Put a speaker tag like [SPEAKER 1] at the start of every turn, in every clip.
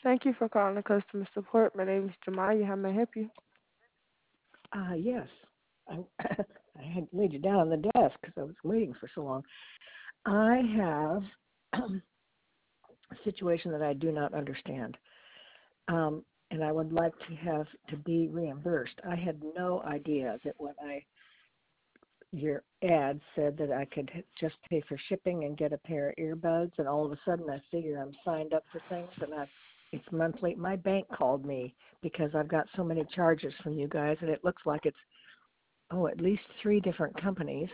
[SPEAKER 1] Thank you for calling customer support. My name is Jamaya. How may I help you?
[SPEAKER 2] Yes. I, I had laid it down on the desk because I was waiting for so long. I have a situation that I do not understand, and I would like to have to be reimbursed. I had no idea that your ad said that I could just pay for shipping and get a pair of earbuds, and all of a sudden I figure I'm signed up for things, and it's monthly. My bank called me because I've got so many charges from you guys, and it looks like it's at least three different companies,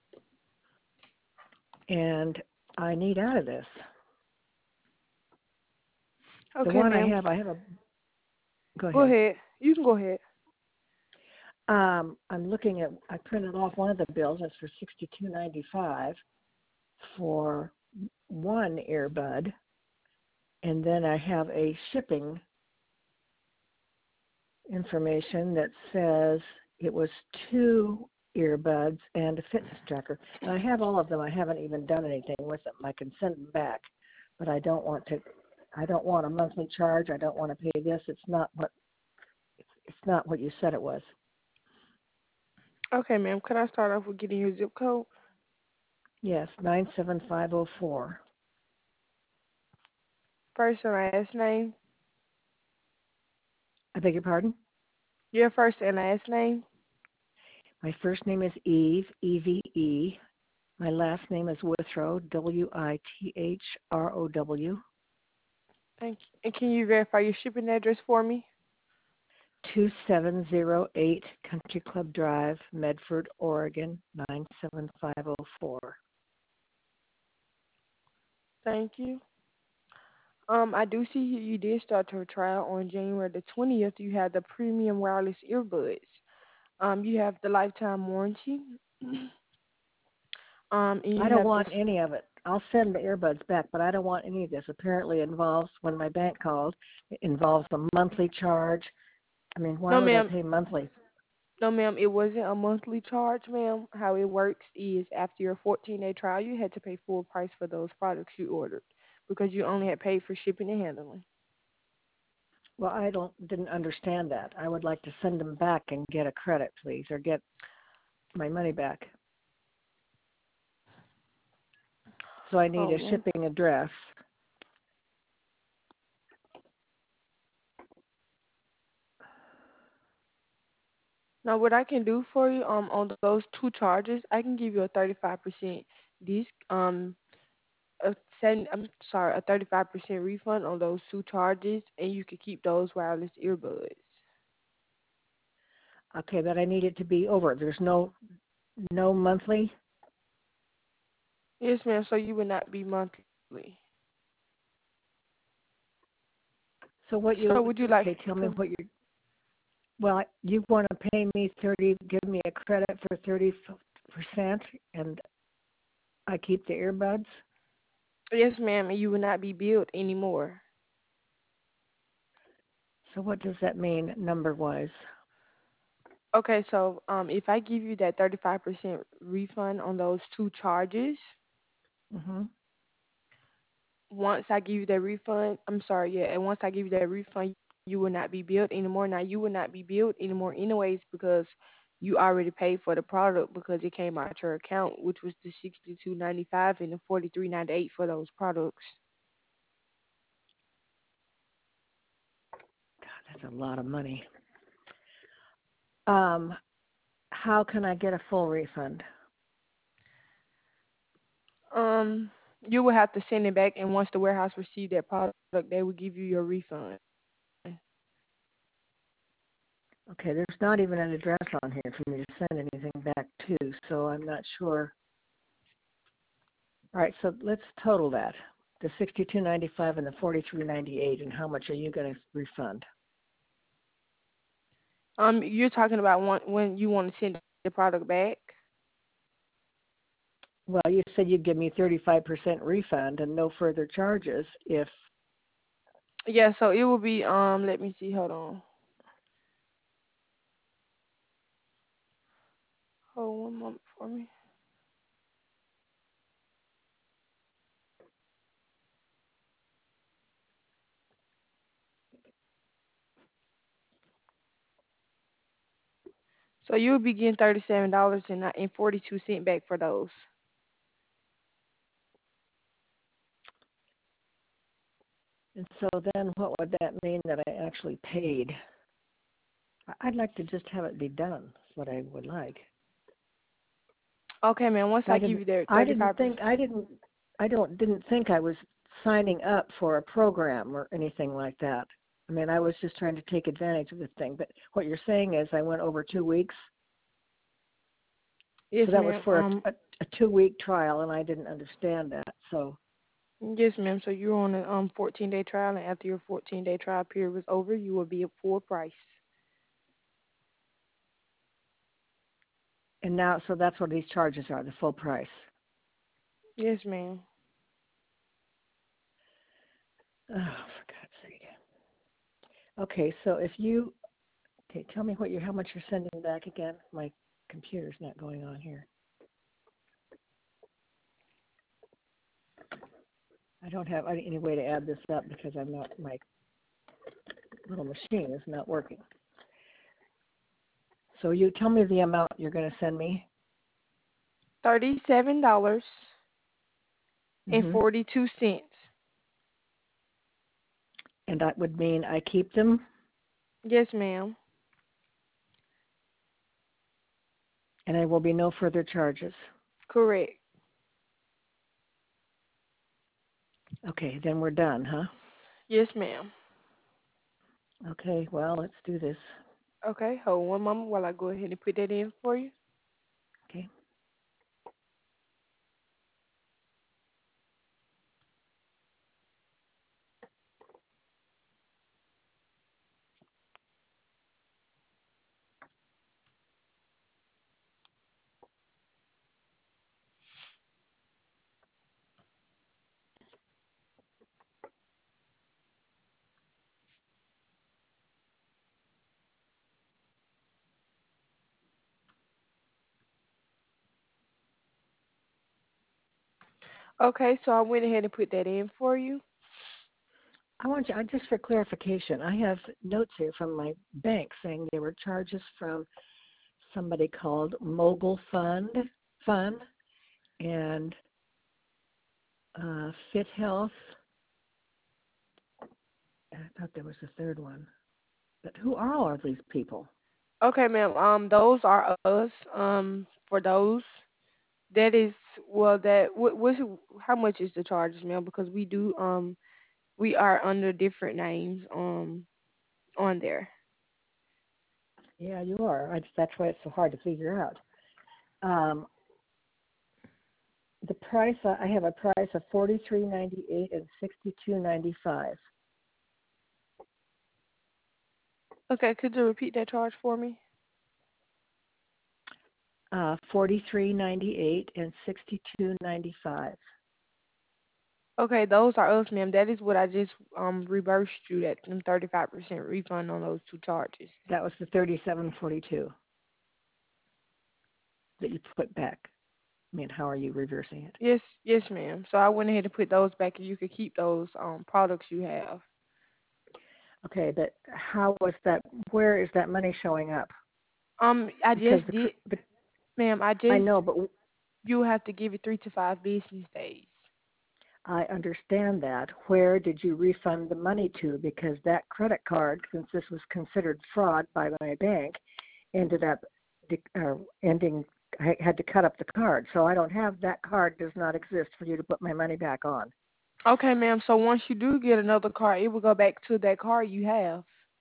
[SPEAKER 2] and I need out of this. The
[SPEAKER 1] Okay,
[SPEAKER 2] one
[SPEAKER 1] ma'am.
[SPEAKER 2] I have a. Go
[SPEAKER 1] Go
[SPEAKER 2] ahead.
[SPEAKER 1] ahead. You can go ahead.
[SPEAKER 2] I'm looking at. I printed off one of the bills. It's for $62.95 for one earbud, and then I have a shipping information that says it was two earbuds and a fitness tracker. And I have all of them. I haven't even done anything with them. I can send them back, but I don't want to. I don't want a monthly charge. I don't want to pay this. It's not what. It's not what you said it was.
[SPEAKER 1] Okay, ma'am. Can I start off with getting your zip code?
[SPEAKER 2] Yes, 97504.
[SPEAKER 1] First and last name.
[SPEAKER 2] I beg your pardon?
[SPEAKER 1] Your first and last name.
[SPEAKER 2] My first name is Eve, Eve. My last name is Withrow, Withrow.
[SPEAKER 1] Thank you. And can you verify your shipping address for me?
[SPEAKER 2] 2708 Country Club Drive, Medford, Oregon, 97504.
[SPEAKER 1] Thank you. I do see you did start your trial on January the 20th. You had the premium wireless earbuds. You have the lifetime warranty. And
[SPEAKER 2] I
[SPEAKER 1] you
[SPEAKER 2] don't
[SPEAKER 1] have this.
[SPEAKER 2] want any of it. I'll send the earbuds back, but I don't want any of this. Apparently it involves, when my bank called, it involves a monthly charge. I mean, why
[SPEAKER 1] No,
[SPEAKER 2] would I
[SPEAKER 1] ma'am.
[SPEAKER 2] pay monthly?
[SPEAKER 1] No, ma'am. It wasn't a monthly charge, ma'am. How it works is after your 14-day trial, you had to pay full price for those products you ordered because you only had paid for shipping and handling.
[SPEAKER 2] Well, didn't understand that. I would like to send them back and get a credit, please, or get my money back. So I need
[SPEAKER 1] Oh,
[SPEAKER 2] a
[SPEAKER 1] ma'am.
[SPEAKER 2] shipping address.
[SPEAKER 1] Now, what I can do for you, on those two charges, I can give you a 35% dis I'm sorry, a 35% refund on those two charges, and you can keep those wireless earbuds.
[SPEAKER 2] Okay, but I need it to be over. There's no monthly.
[SPEAKER 1] Yes, ma'am. So you would not be monthly.
[SPEAKER 2] So what
[SPEAKER 1] So would you like
[SPEAKER 2] tell me
[SPEAKER 1] to?
[SPEAKER 2] what well, you want to pay me 30, give me a credit for 30%, and I keep the earbuds?
[SPEAKER 1] Yes, ma'am, and you will not be billed anymore.
[SPEAKER 2] So what does that mean number-wise?
[SPEAKER 1] Okay, so if I give you that 35% refund on those two charges,
[SPEAKER 2] Mm-hmm.
[SPEAKER 1] once I give you that refund, I'm sorry, yeah, and once I give you that refund, you will not be billed anymore. Now you will not be billed anymore anyways because you already paid for the product because it came out your account, which was the 62.95 and the 43.98 for those products.
[SPEAKER 2] God, that's a lot of money. Um, how can I get a full refund?
[SPEAKER 1] Um, you will have to send it back, and once the warehouse receive that product, they will give you your refund.
[SPEAKER 2] Okay, there's not even an address on here for me to send anything back to, so I'm not sure. All right, so let's total that. The $62.95 and the $43.98, and how much are you going to refund?
[SPEAKER 1] You're talking about when you want to send the product back?
[SPEAKER 2] Well, you said you'd give me 35% refund and no further charges if,
[SPEAKER 1] Yeah, so it will be let me see, hold on. Hold one moment for me. So you'll be getting $37 and 42 cents back for those.
[SPEAKER 2] And so then what would that mean that I actually paid? I'd like to just have it be done. That's what I would like.
[SPEAKER 1] Okay, man. Once
[SPEAKER 2] I
[SPEAKER 1] I give
[SPEAKER 2] didn't
[SPEAKER 1] you that
[SPEAKER 2] I didn't
[SPEAKER 1] 35%.
[SPEAKER 2] think I didn't I don't didn't think I was signing up for a program or anything like that. I mean, I was just trying to take advantage of the thing. But what you're saying is I went over 2 weeks.
[SPEAKER 1] Yes,
[SPEAKER 2] So that was
[SPEAKER 1] ma'am.
[SPEAKER 2] for a 2 week trial, and I didn't understand that. So,
[SPEAKER 1] Yes, ma'am. So you're on a 14-day trial, and after your 14-day trial period was over, you will be at full price.
[SPEAKER 2] and now, so that's what these charges are, the full price.
[SPEAKER 1] Yes, ma'am.
[SPEAKER 2] Oh, for God's sake. Okay, so tell me how much you're sending back again. My computer's not going on here. I don't have any way to add this up because my little machine is not working. So you tell me the amount you're going to send me.
[SPEAKER 1] $37 and
[SPEAKER 2] Hmm.
[SPEAKER 1] 42 cents.
[SPEAKER 2] And that would mean I keep them,
[SPEAKER 1] Yes, ma'am.
[SPEAKER 2] and there will be no further charges.
[SPEAKER 1] Correct.
[SPEAKER 2] Okay, then we're done, huh?
[SPEAKER 1] Yes, ma'am.
[SPEAKER 2] Okay, well, let's do this.
[SPEAKER 1] Okay, hold one moment while I go ahead and put that in for you.
[SPEAKER 2] Okay.
[SPEAKER 1] Okay, so I went ahead and put that in for you.
[SPEAKER 2] Just for clarification, I have notes here from my bank saying there were charges from somebody called Mogul Fund, and Fit Health. I thought there was a third one. But who are all of these people?
[SPEAKER 1] Okay, ma'am. Those are us. For those, that is well, how much is the charges, ma'am? Because we are under different names on there.
[SPEAKER 2] Yeah, you are. That's why it's so hard to figure out. Um, the price I have a price of $43.98 and $62.95.
[SPEAKER 1] Okay, could you repeat that charge for me?
[SPEAKER 2] $43.98 and $62.95.
[SPEAKER 1] Okay, those are us, ma'am. That is what I just reversed you that 35% refund on those two charges.
[SPEAKER 2] That was the $37.42 that you put back. I mean, how are you reversing it?
[SPEAKER 1] Yes, yes, ma'am. So I went ahead and put those back, and you could keep those products you have.
[SPEAKER 2] Okay, but how was that? Where is that money showing up?
[SPEAKER 1] I
[SPEAKER 2] Because
[SPEAKER 1] just did, ma'am.
[SPEAKER 2] I know, but
[SPEAKER 1] You have to give it 3 to 5 business days.
[SPEAKER 2] I understand that. Where did you refund the money to? Because that credit card, since this was considered fraud by my bank, ended up ending. I had to cut up the card, so I don't have that card. Does not exist for you to put my money back on.
[SPEAKER 1] Okay, ma'am. So once you do get another card, it will go back to that card you have.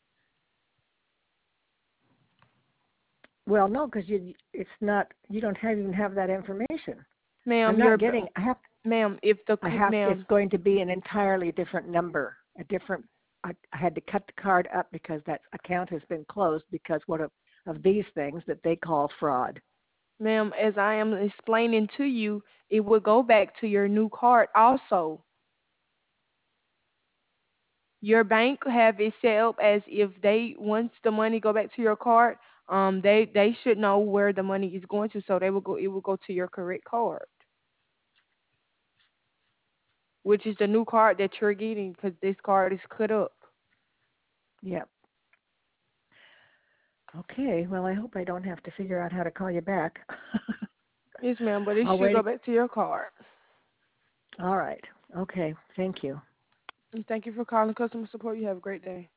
[SPEAKER 2] Well, no, because it's not. You don't even have that information. I'm
[SPEAKER 1] Ma'am,
[SPEAKER 2] not getting.
[SPEAKER 1] ma'am, if the
[SPEAKER 2] It's
[SPEAKER 1] ma'am,
[SPEAKER 2] going to be an entirely different number, a different. I had to cut the card up because that account has been closed because one of these things that they call fraud.
[SPEAKER 1] ma'am, as I am explaining to you, it will go back to your new card also. Your bank have it set up as if they once the money go back to your card, they should know where the money is going to, so it will go to your correct card, which is the new card that you're getting because this card is cut up.
[SPEAKER 2] Yep. Okay. Well, I hope I don't have to figure out how to call you back.
[SPEAKER 1] Yes, ma'am, but it
[SPEAKER 2] I'll
[SPEAKER 1] should go
[SPEAKER 2] wait.
[SPEAKER 1] back to your card.
[SPEAKER 2] All right. Okay. Thank you.
[SPEAKER 1] And thank you for calling customer support. You have a great day.